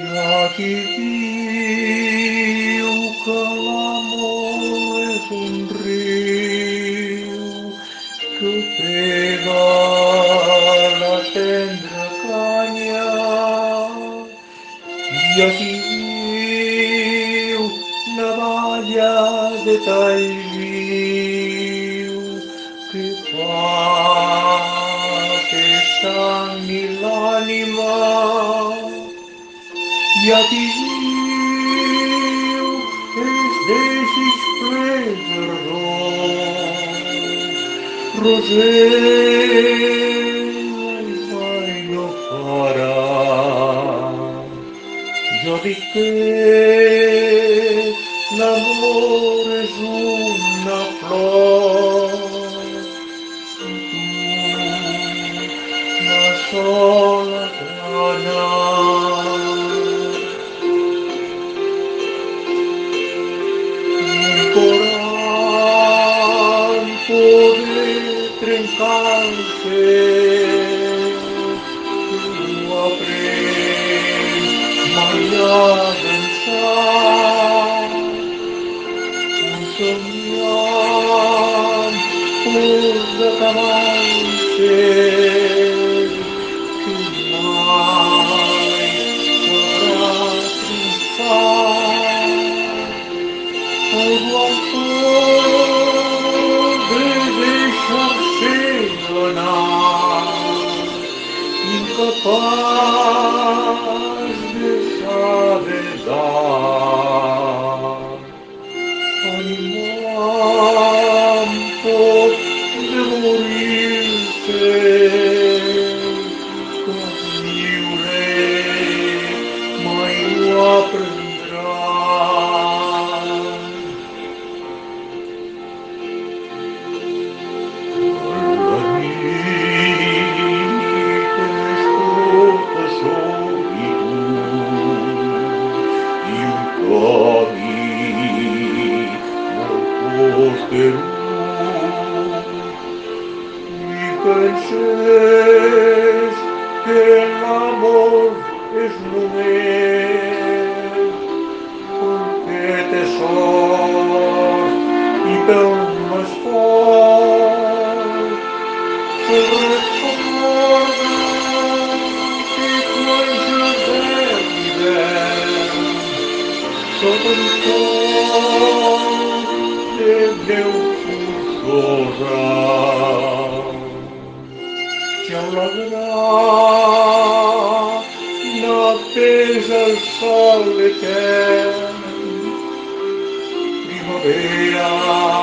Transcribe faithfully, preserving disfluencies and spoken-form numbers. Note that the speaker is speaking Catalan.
Aquí diu que l'amor és un riu que pega la tendra canya i aquí diu navalla de tall viu que fa que sangui l'ànima i aquí diu els desig plens d'ardor. Rosella i mai no para. Jo dic que l'amor és una flor i tu la sola grana. Podran poder trencar-se, tu aprens mai a dansar, un somiant pur de cavalls que mai podrà triomfar. El guapor de deixar-se anar, incapaç de saber dar. Animant pot de morir-se, que viure mai ho aprendrà. I penses que l'amor és només perquè té sort i pel més fort se'n recorda que quan jardí d'hivern sota un sol de Déu forçosa xiularà n'apès el sol etern primavera.